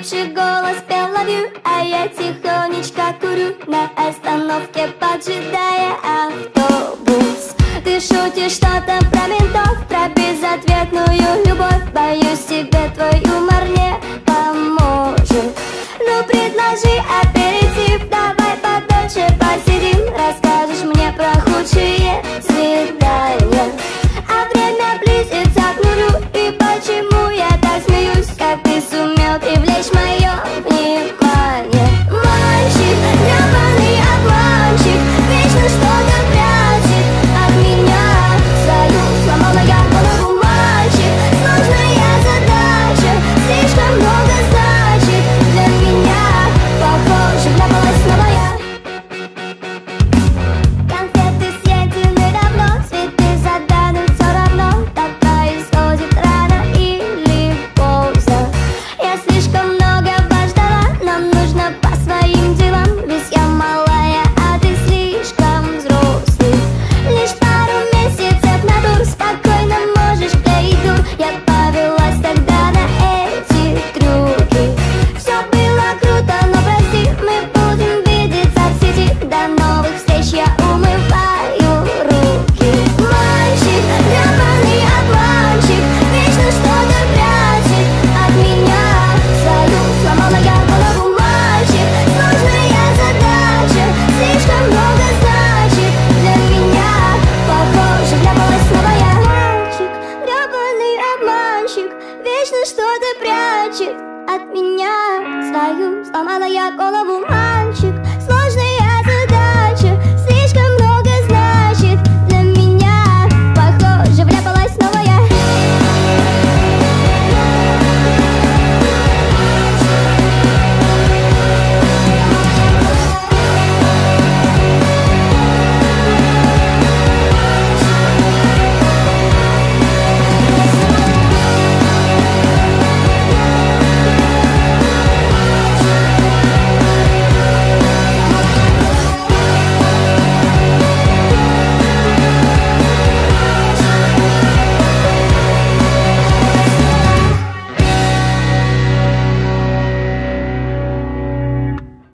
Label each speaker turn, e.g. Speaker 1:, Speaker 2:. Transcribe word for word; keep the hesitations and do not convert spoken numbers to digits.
Speaker 1: девичий голос пел love you, а я тихонечко курю на остановке, поджидая автобус. Ты шутишь что-то про ментов, про безответную любовь. Боюсь, тебе твой юмор не поможет. Ну предложи, а перед